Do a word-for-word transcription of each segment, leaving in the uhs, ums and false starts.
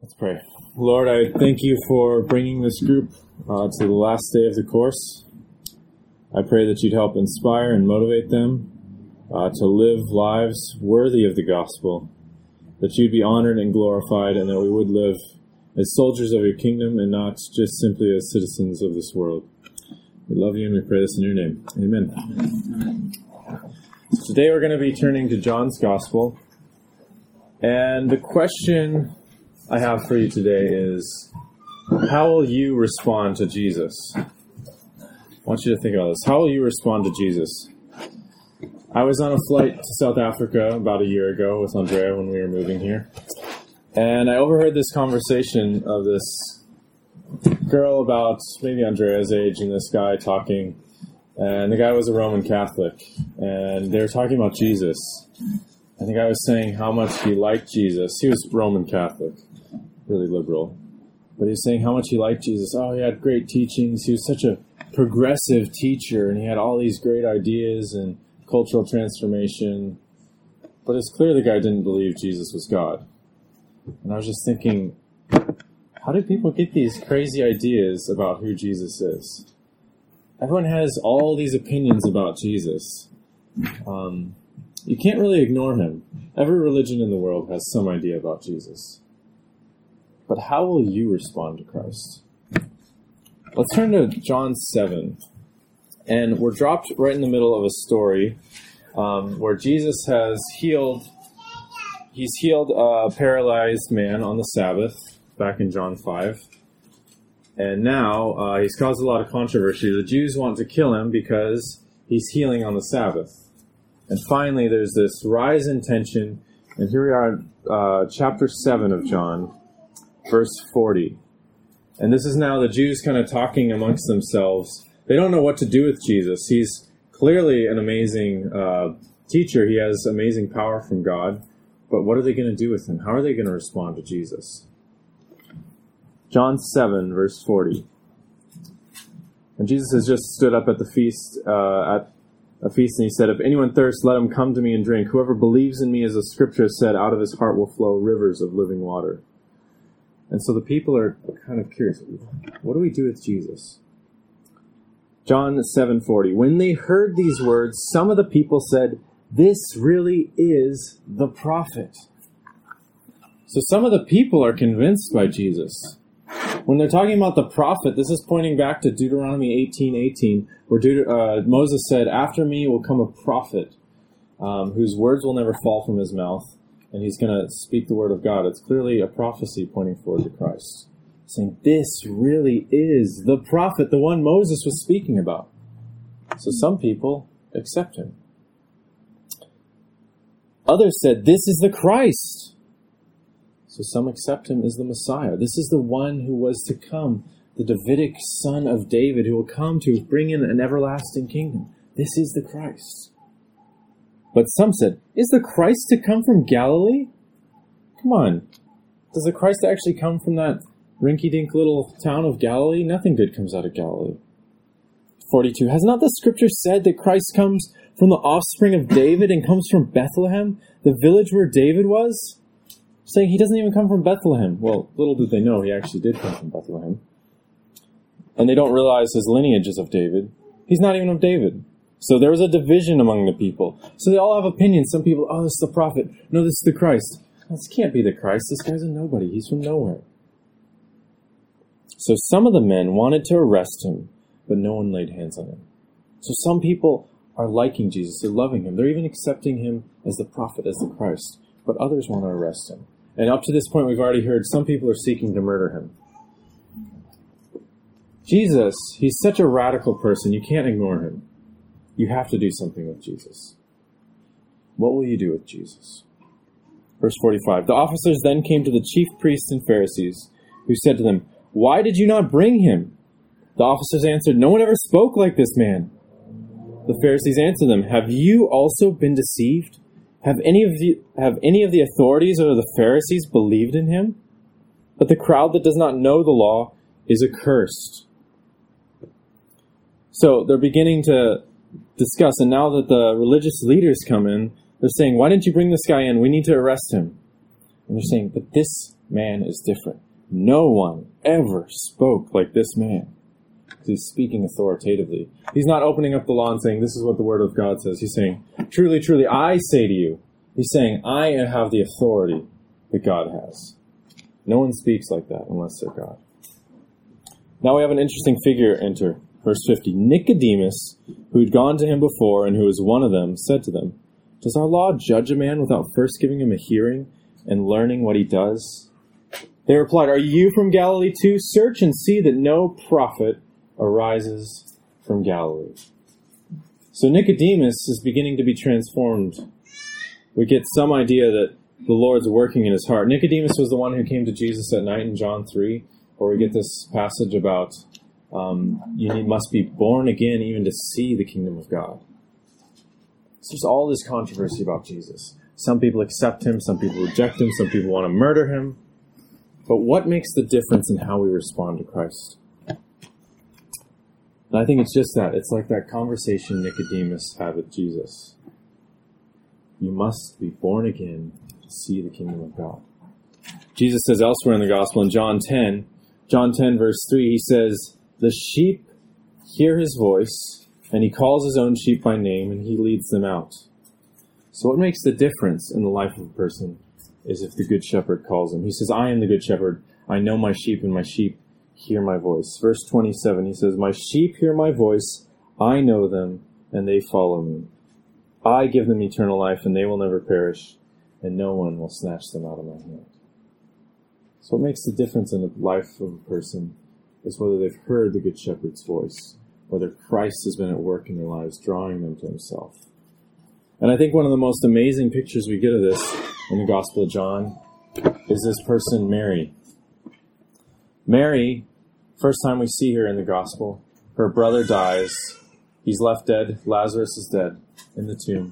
Let's pray. Lord, I thank you for bringing this group uh, to the last day of the course. I pray that you'd help inspire and motivate them uh, to live lives worthy of the gospel, that you'd be honored and glorified, and that we would live as soldiers of your kingdom and not just simply as citizens of this world. We love you and we pray this in your name. Amen. So today we're going to be turning to John's Gospel. And the question I have for you today is, how will you respond to Jesus? I want you to think about this. How will you respond to Jesus? I was on a flight to South Africa about a year ago with Andrea when we were moving here. And I overheard this conversation of this girl about maybe Andrea's age and this guy talking. And the guy was a Roman Catholic. And they were talking about Jesus. And the guy was saying how much he liked Jesus. He was Roman Catholic, really liberal. But he was saying how much he liked Jesus. Oh, he had great teachings. He was such a progressive teacher, and he had all these great ideas and cultural transformation. But it's clear the guy didn't believe Jesus was God. And I was just thinking, how do people get these crazy ideas about who Jesus is? Everyone has all these opinions about Jesus. Um... You can't really ignore him. Every religion in the world has some idea about Jesus. But how will you respond to Christ? Let's turn to John seven. And we're dropped right in the middle of a story um, where Jesus has healed, he's healed a paralyzed man on the Sabbath, back in John five. And now uh, he's caused a lot of controversy. The Jews want to kill him because he's healing on the Sabbath. And finally, there's this rise in tension. And here we are, uh, chapter seven of John, verse forty. And this is now the Jews kind of talking amongst themselves. They don't know what to do with Jesus. He's clearly an amazing uh, teacher. He has amazing power from God. But what are they going to do with him? How are they going to respond to Jesus? John seven, verse forty. And Jesus has just stood up at the feast, uh, at a feast, and he said, "If anyone thirsts, let him come to me and drink. Whoever believes in me, as the scripture has said, out of his heart will flow rivers of living water." And so the people are kind of curious. What do we do with Jesus? John seven forty. When they heard these words, some of the people said, "This really is the prophet." So some of the people are convinced by Jesus. When they're talking about the prophet, this is pointing back to Deuteronomy eighteen eighteen, where Deut- uh, Moses said, "After me will come a prophet um, whose words will never fall from his mouth, and he's going to speak the word of God." It's clearly a prophecy pointing forward to Christ, saying this really is the prophet, the one Moses was speaking about. So some people accept him. Others said, "This is the Christ." So some accept him as the Messiah. This is the one who was to come, the Davidic son of David, who will come to bring in an everlasting kingdom. This is the Christ. But some said, "Is the Christ to come from Galilee?" Come on. Does the Christ actually come from that rinky-dink little town of Galilee? Nothing good comes out of Galilee. forty-two. Has not the scripture said that Christ comes from the offspring of David and comes from Bethlehem, the village where David was? Saying he doesn't even come from Bethlehem. Well, little did they know he actually did come from Bethlehem. And they don't realize his lineage is of David. He's not even of David. So there was a division among the people. So they all have opinions. Some people, "Oh, this is the prophet. No, this is the Christ." This can't be the Christ. This guy's a nobody. He's from nowhere. So some of the men wanted to arrest him, but no one laid hands on him. So some people are liking Jesus. They're loving him. They're even accepting him as the prophet, as the Christ. But others want to arrest him. And up to this point, we've already heard some people are seeking to murder him. Jesus, he's such a radical person, you can't ignore him. You have to do something with Jesus. What will you do with Jesus? Verse forty-five. The officers then came to the chief priests and Pharisees, who said to them, "Why did you not bring him?" The officers answered, "No one ever spoke like this man." The Pharisees answered them, "Have you also been deceived? Have any of the have any of the authorities or the Pharisees believed in him? But the crowd that does not know the law is accursed." So they're beginning to discuss, and now that the religious leaders come in, they're saying, "Why didn't you bring this guy in? We need to arrest him." And they're saying, but this man is different. No one ever spoke like this man. Because he's speaking authoritatively. He's not opening up the law and saying, this is what the word of God says. He's saying, truly, truly, I say to you. He's saying, I have the authority that God has. No one speaks like that unless they're God. Now we have an interesting figure enter. Verse fifty, Nicodemus, who had gone to him before and who was one of them, said to them, does our law judge a man without first giving him a hearing and learning what he does? They replied, are you from Galilee too? Search and see that no prophet arises from Galilee. So Nicodemus is beginning to be transformed. We get some idea that the Lord's working in his heart. Nicodemus was the one who came to Jesus at night in John three, where we get this passage about um, you need, must be born again even to see the kingdom of God. So there's all this controversy about Jesus. Some people accept him, some people reject him, some people want to murder him. But what makes the difference in how we respond to Christ? And I think it's just that. It's like that conversation Nicodemus had with Jesus. You must be born again to see the kingdom of God. Jesus says elsewhere in the gospel, in John ten, John ten verse three, he says, the sheep hear his voice, and he calls his own sheep by name, and he leads them out. So what makes the difference in the life of a person is if the good shepherd calls him. He says, I am the good shepherd. I know my sheep, and my sheep hear my voice. Verse twenty-seven, he says, my sheep hear my voice. I know them, and they follow me. I give them eternal life, and they will never perish, and no one will snatch them out of my hand. So what makes the difference in the life of a person is whether they've heard the good shepherd's voice, whether Christ has been at work in their lives, drawing them to himself. And I think one of the most amazing pictures we get of this in the Gospel of John is this person, Mary. Mary, first time we see her in the Gospel, her brother dies. He's left dead. Lazarus is dead in the tomb.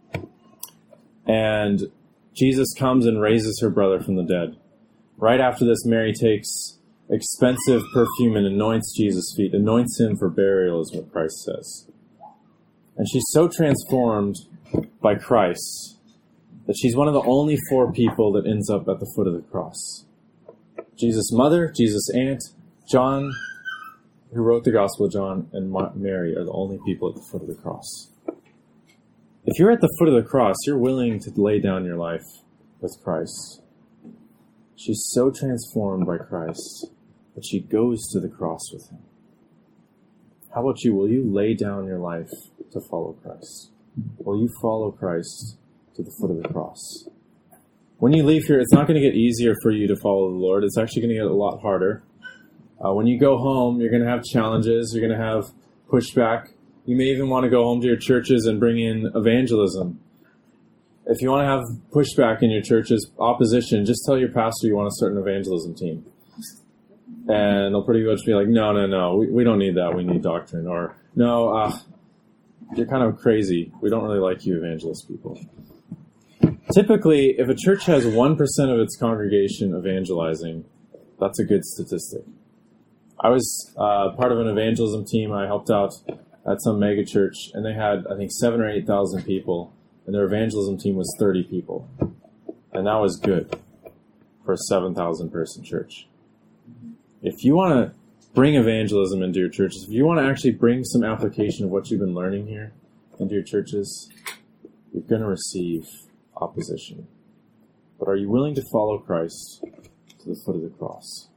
And Jesus comes and raises her brother from the dead. Right after this, Mary takes expensive perfume and anoints Jesus' feet, anoints him for burial, is what Christ says. And she's so transformed by Christ that she's one of the only four people that ends up at the foot of the cross. Jesus' mother, Jesus' aunt, John, who wrote the Gospel of John, and Mary are the only people at the foot of the cross. If you're at the foot of the cross, you're willing to lay down your life with Christ. She's so transformed by Christ that she goes to the cross with him. How about you? Will you lay down your life to follow Christ? Will you follow Christ to the foot of the cross? When you leave here, it's not going to get easier for you to follow the Lord. It's actually going to get a lot harder. Uh, when you go home, you're going to have challenges. You're going to have pushback. You may even want to go home to your churches and bring in evangelism. If you want to have pushback in your churches, opposition, just tell your pastor you want to start an evangelism team. And they'll pretty much be like, no, no, no, we, we don't need that. We need doctrine. Or, no, uh, you're kind of crazy. We don't really like you evangelist people. Typically, if a church has one percent of its congregation evangelizing, that's a good statistic. I was uh, part of an evangelism team. I helped out at some mega church, and they had, I think, seven or eight thousand people, and their evangelism team was thirty people. And that was good for a seven thousand person church. If you want to bring evangelism into your churches, if you want to actually bring some application of what you've been learning here into your churches, you're going to receive opposition. But are you willing to follow Christ to the foot of the cross?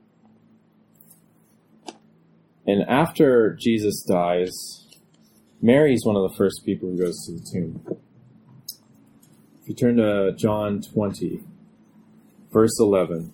And after Jesus dies, Mary's one of the first people who goes to the tomb. If you turn to John twenty, verse eleven,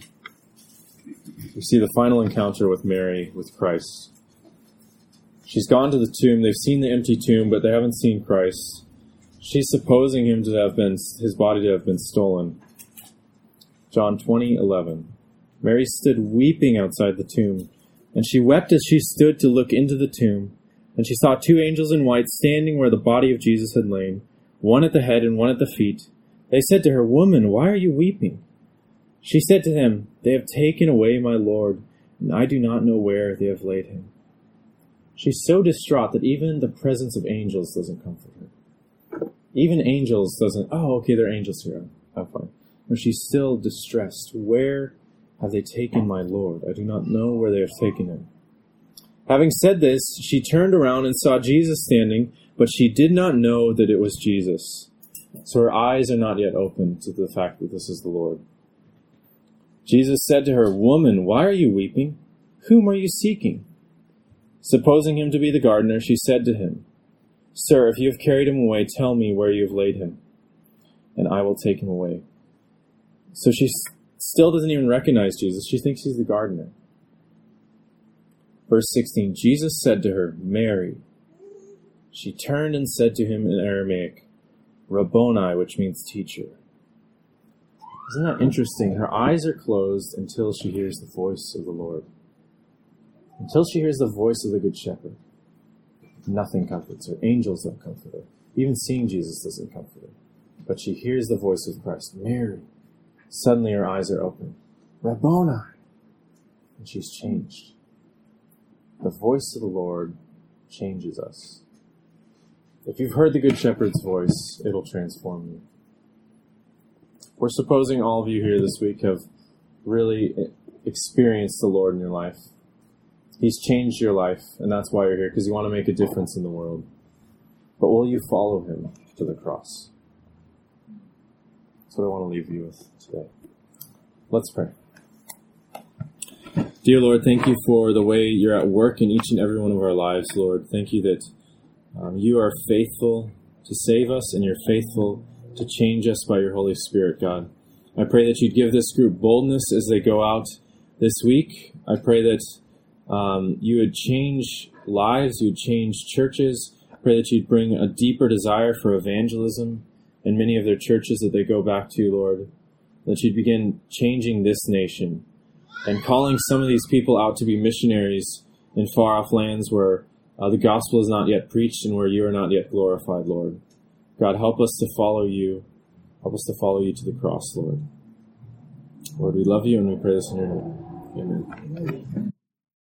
we see the final encounter with Mary, with Christ. She's gone to the tomb. They've seen the empty tomb, but they haven't seen Christ. She's supposing him to have been, his body to have been stolen. John twenty eleven. Mary stood weeping outside the tomb, and she wept as she stood to look into the tomb. And she saw two angels in white standing where the body of Jesus had lain, one at the head and one at the feet. They said to her, "Woman, why are you weeping?" She said to them, "They have taken away my Lord, and I do not know where they have laid him." She's so distraught that even the presence of angels doesn't comfort her. Even angels doesn't, oh, okay, they're angels here. Oh, fine. Or she's still distressed. Where have they taken my Lord? I do not know where they have taken him. Having said this, she turned around and saw Jesus standing, but she did not know that it was Jesus. So her eyes are not yet open to the fact that this is the Lord. Jesus said to her, "Woman, why are you weeping? Whom are you seeking?" Supposing him to be the gardener, she said to him, "Sir, if you have carried him away, tell me where you have laid him, and I will take him away." So she still doesn't even recognize Jesus. She thinks he's the gardener. Verse sixteen, Jesus said to her, "Mary." She turned and said to him in Aramaic, "Rabboni," which means teacher. Isn't that interesting? Her eyes are closed until she hears the voice of the Lord. Until she hears the voice of the Good Shepherd. Nothing comforts her. Angels don't comfort her. Even seeing Jesus doesn't comfort her. But she hears the voice of Christ, "Mary." Suddenly her eyes are open. "Rabboni." And she's changed. The voice of the Lord changes us. If you've heard the Good Shepherd's voice, it'll transform you. We're supposing all of you here this week have really experienced the Lord in your life. He's changed your life, and that's why you're here, because you want to make a difference in the world. But will you follow him to the cross? That's what I want to leave you with today. Let's pray. Dear Lord, thank you for the way you're at work in each and every one of our lives, Lord. Thank you that um, you are faithful to save us, and you're faithful to change us by your Holy Spirit, God. I pray that you'd give this group boldness as they go out this week. I pray that um, you would change lives, you would change churches. I pray that you'd bring a deeper desire for evangelism in many of their churches that they go back to, Lord. That you'd begin changing this nation and calling some of these people out to be missionaries in far-off lands where uh, the gospel is not yet preached and where you are not yet glorified, Lord. God, help us to follow you. Help us to follow you to the cross, Lord. Lord, we love you and we pray this in your name. Amen.